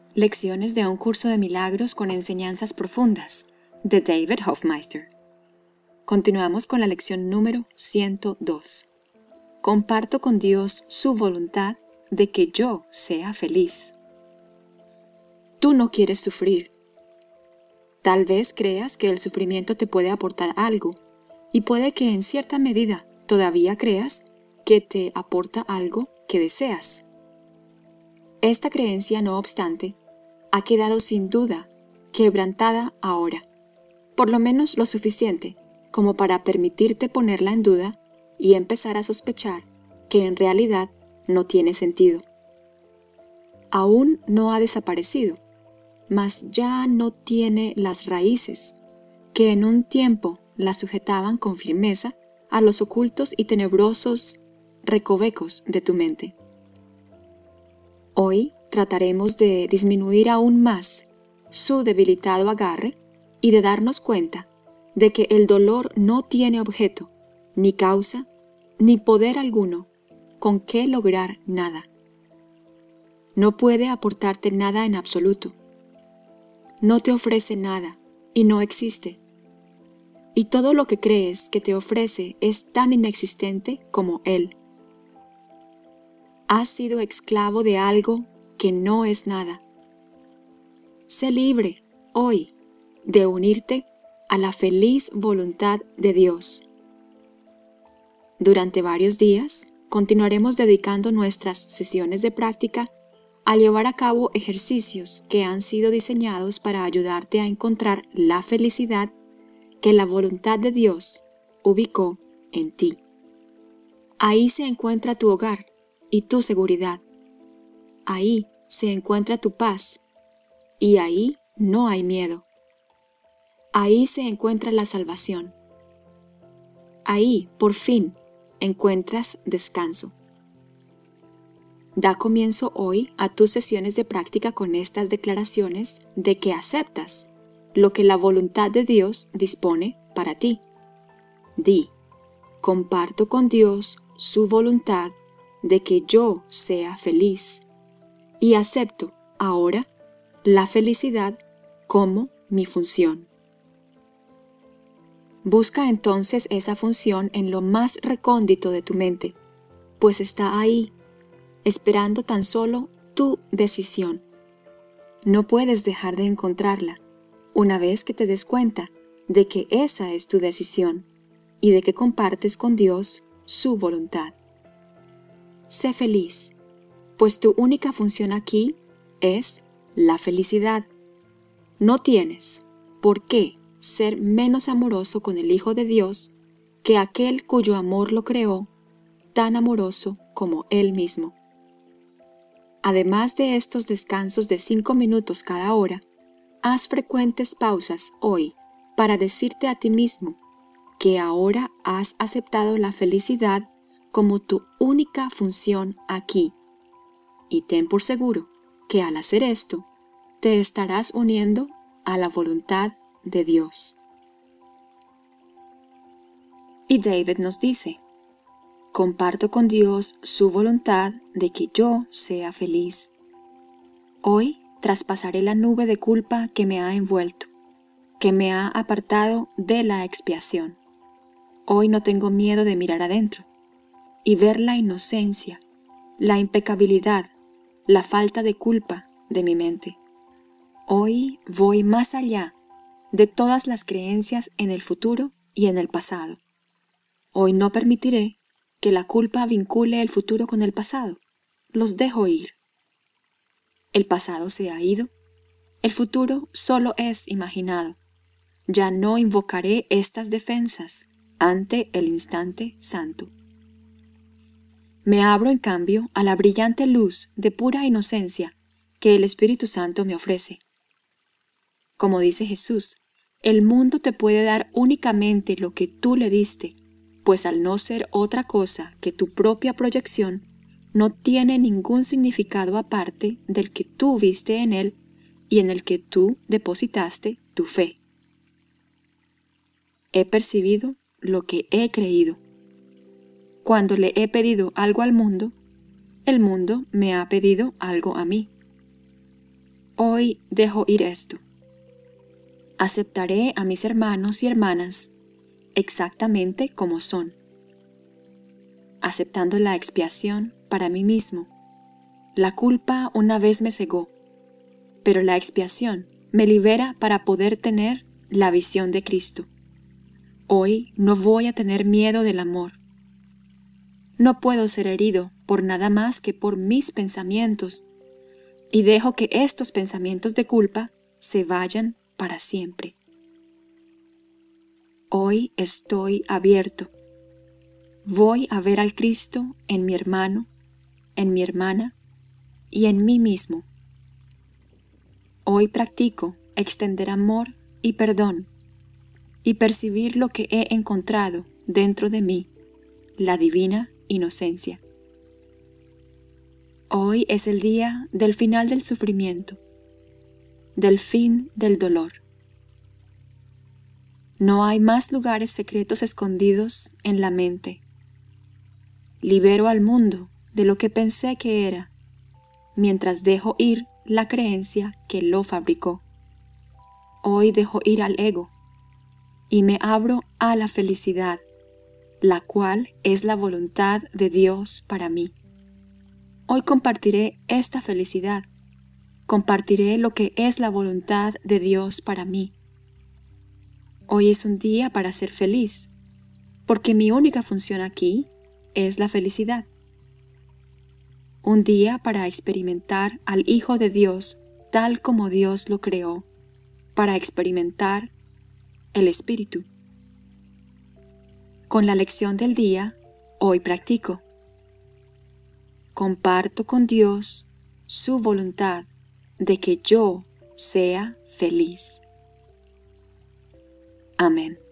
Lecciones de un curso de milagros con enseñanzas profundas, de David Hoffmeister. Continuamos con la lección número 102. Comparto con Dios su voluntad de que yo sea feliz. Tú no quieres sufrir. Tal vez creas que el sufrimiento te puede aportar algo, y puede que en cierta medida todavía creas que te aporta algo que deseas. Esta creencia, no obstante, ha quedado sin duda quebrantada ahora, por lo menos lo suficiente como para permitirte ponerla en duda y empezar a sospechar que en realidad no tiene sentido. Aún no ha desaparecido, mas ya no tiene las raíces que en un tiempo la sujetaban con firmeza a los ocultos y tenebrosos recovecos de tu mente. Hoy trataremos de disminuir aún más su debilitado agarre y de darnos cuenta de que el dolor no tiene objeto, ni causa, ni poder alguno con que lograr nada. No puede aportarte nada en absoluto. No te ofrece nada y no existe. Y todo lo que crees que te ofrece es tan inexistente como él. Has sido esclavo de algo que no es nada. Sé libre, hoy, de unirte a la feliz voluntad de Dios. Durante varios días, continuaremos dedicando nuestras sesiones de práctica a llevar a cabo ejercicios que han sido diseñados para ayudarte a encontrar la felicidad que la voluntad de Dios ubicó en ti. Ahí se encuentra tu hogar y tu seguridad. Ahí se encuentra tu paz y ahí no hay miedo. Ahí se encuentra la salvación. Ahí, por fin, encuentras descanso. Da comienzo hoy a tus sesiones de práctica con estas declaraciones de que aceptas lo que la voluntad de Dios dispone para ti. Di: comparto con Dios su voluntad de que yo sea feliz y acepto ahora la felicidad como mi función. Busca entonces esa función en lo más recóndito de tu mente, pues está ahí, esperando tan solo tu decisión. No puedes dejar de encontrarla una vez que te des cuenta de que esa es tu decisión y de que compartes con Dios su voluntad. Sé feliz, pues tu única función aquí es la felicidad. No tienes por qué ser menos amoroso con el Hijo de Dios que aquel cuyo amor lo creó, tan amoroso como Él mismo. Además de estos descansos de 5 minutos cada hora, haz frecuentes pausas hoy para decirte a ti mismo que ahora has aceptado la felicidad como tu única función aquí. Y ten por seguro que al hacer esto, te estarás uniendo a la voluntad de Dios. Y David nos dice: comparto con Dios su voluntad de que yo sea feliz. Hoy traspasaré la nube de culpa que me ha envuelto, que me ha apartado de la expiación. Hoy no tengo miedo de mirar adentro y ver la inocencia, la impecabilidad, la falta de culpa de mi mente. Hoy voy más allá de todas las creencias en el futuro y en el pasado. Hoy no permitiré que la culpa vincule el futuro con el pasado. Los dejo ir. El pasado se ha ido. El futuro solo es imaginado. Ya no invocaré estas defensas ante el instante santo. Me abro, en cambio, a la brillante luz de pura inocencia que el Espíritu Santo me ofrece. Como dice Jesús, el mundo te puede dar únicamente lo que tú le diste, pues al no ser otra cosa que tu propia proyección, no tiene ningún significado aparte del que tú viste en él y en el que tú depositaste tu fe. He percibido lo que he creído. Cuando le he pedido algo al mundo, el mundo me ha pedido algo a mí. Hoy dejo ir esto. Aceptaré a mis hermanos y hermanas exactamente como son, aceptando la expiación para mí mismo. La culpa una vez me cegó, pero la expiación me libera para poder tener la visión de Cristo. Hoy no voy a tener miedo del amor. No puedo ser herido por nada más que por mis pensamientos, y dejo que estos pensamientos de culpa se vayan para siempre. Hoy estoy abierto. Voy a ver al Cristo en mi hermano, en mi hermana y en mí mismo. Hoy practico extender amor y perdón y percibir lo que he encontrado dentro de mí, la divina inocencia. Hoy es el día del final del sufrimiento, del fin del dolor. No hay más lugares secretos escondidos en la mente. Libero al mundo de lo que pensé que era, mientras dejo ir la creencia que lo fabricó. Hoy dejo ir al ego y me abro a la felicidad, la cual es la voluntad de Dios para mí. Hoy compartiré esta felicidad, compartiré lo que es la voluntad de Dios para mí. Hoy es un día para ser feliz, porque mi única función aquí es la felicidad. Un día para experimentar al Hijo de Dios tal como Dios lo creó, para experimentar el Espíritu. Con la lección del día, hoy practico. Comparto con Dios su voluntad de que yo sea feliz. Amén.